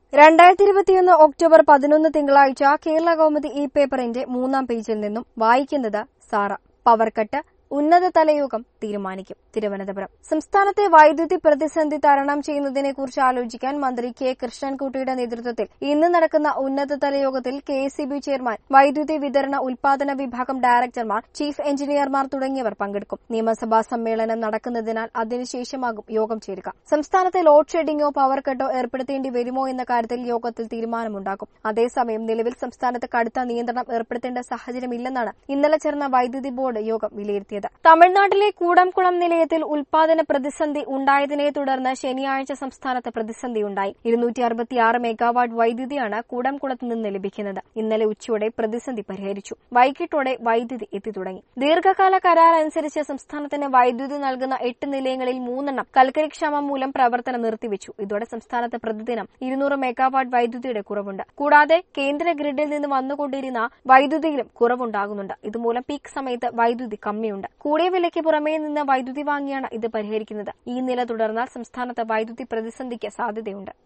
2021 October 11 തിങ്കളാഴ്ച കേരള കൗമുദി ഈ പേപ്പറിന്റെ 3-ാം പേജിൽ നിന്നും വായിക്കുന്നത് സാറ. പവർകട്ട് ഉന്നതതല യോഗം തീരുമാനിക്കും. തിരുവനന്തപുരം. സംസ്ഥാനത്തെ വൈദ്യുതി പ്രതിസന്ധി തരണം ചെയ്യുന്നതിനെക്കുറിച്ച് ആലോചിക്കാൻ മന്ത്രി കെ കൃഷ്ണൻകുട്ടിയുടെ നേതൃത്വത്തിൽ ഇന്ന് നടക്കുന്ന ഉന്നതതല യോഗത്തിൽ കെഎസ്ഇബി ചെയർമാൻ, വൈദ്യുതി വിതരണ ഉൽപാദന വിഭാഗം ഡയറക്ടർമാർ, ചീഫ് എഞ്ചിനീയർമാർ തുടങ്ങിയവർ പങ്കെടുക്കും. നിയമസഭാ സമ്മേളനം നടക്കുന്നതിനാൽ അതിനുശേഷമാകും യോഗം ചേരുക. സംസ്ഥാനത്ത് ലോഡ് ഷെഡിംഗോ പവർ കട്ടോ ഏർപ്പെടുത്തേണ്ടി വരുമോ എന്ന കാര്യത്തിൽ യോഗത്തിൽ തീരുമാനമുണ്ടാകും. അതേസമയം നിലവിൽ സംസ്ഥാനത്ത് കടുത്ത നിയന്ത്രണം ഏർപ്പെടുത്തേണ്ട സാഹചര്യമില്ലെന്നാണ് ഇന്നലെ ചേർന്ന വൈദ്യുതി ബോർഡ് യോഗം വിലയിരുത്തിയത്. തമിഴ്നാട്ടിലെ കൂടംകുളം നിലയത്തിൽ ഉൽപാദന പ്രതിസന്ധി ഉണ്ടായതിനെ തുടർന്ന് ശനിയാഴ്ച സംസ്ഥാനത്ത് പ്രതിസന്ധിയുണ്ടായി. 266 മെഗാവാട്ട് വൈദ്യുതിയാണ് കൂടംകുളത്ത് നിന്ന് ലഭിക്കുന്നത്. ഇന്നലെ ഉച്ചയോടെ പ്രതിസന്ധി പരിഹരിച്ചു. വൈകിട്ടോടെ വൈദ്യുതി എത്തിത്തുടങ്ങി. ദീർഘകാല കരാർ അനുസരിച്ച് സംസ്ഥാനത്തിന് വൈദ്യുതി നൽകുന്ന 8 നിലയങ്ങളിൽ 3 കൽക്കരിക്ഷാമം മൂലം പ്രവർത്തനം നിർത്തിവെച്ചു. ഇതോടെ സംസ്ഥാനത്ത് പ്രതിദിനം 200 മെഗാവാട്ട് വൈദ്യുതിയുടെ കുറവുണ്ട്. കൂടാതെ കേന്ദ്ര ഗ്രിഡിൽ നിന്ന് വന്നുകൊണ്ടിരുന്ന വൈദ്യുതിയിലും കുറവുണ്ടാകുന്നുണ്ട്. ഇതുമൂലം പീക്ക് സമയത്ത് വൈദ്യുതി കമ്മിയുണ്ട്. കൂടിയ വിലയ്ക്ക് പുറമേ നിന്ന് വൈദ്യുതി വാങ്ങിയാണ് ഇത് പരിഹരിക്കുന്നത്. ഈ നില തുടർന്നാൽ സംസ്ഥാനത്ത് വൈദ്യുതി പ്രതിസന്ധിക്ക് സാധ്യതയുണ്ട്.